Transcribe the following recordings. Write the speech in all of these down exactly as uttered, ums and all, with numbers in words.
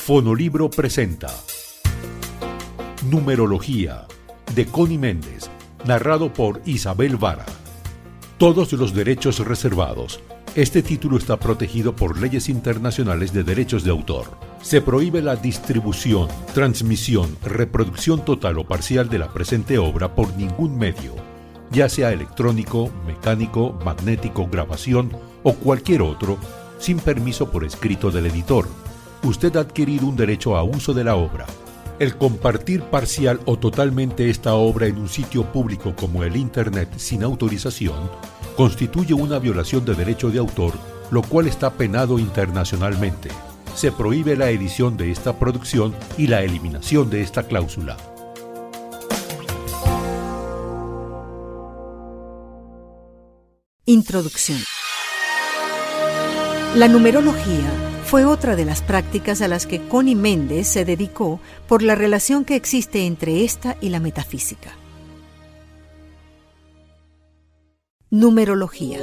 Fonolibro presenta Numerología, de Connie Méndez, narrado por Isabel Vara. Todos los derechos reservados. Este título está protegido por leyes internacionales de derechos de autor. Se prohíbe la distribución, transmisión, reproducción total o parcial de la presente obra por ningún medio, ya sea electrónico, mecánico, magnético, grabación o cualquier otro, sin permiso por escrito del editor. Usted ha adquirido un derecho a uso de la obra. El compartir parcial o totalmente esta obra en un sitio público como el Internet sin autorización constituye una violación de derecho de autor, lo cual está penado internacionalmente. Se prohíbe la edición de esta producción y la eliminación de esta cláusula. Introducción. La numerología fue otra de las prácticas a las que Connie Méndez se dedicó por la relación que existe entre esta y la metafísica. Numerología.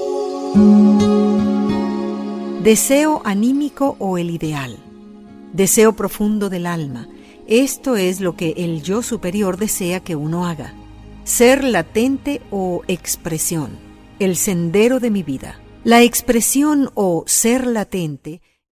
Deseo anímico o el ideal. Deseo profundo del alma. Esto es lo que el yo superior desea que uno haga. Ser latente o expresión. El sendero de mi vida. La expresión o ser latente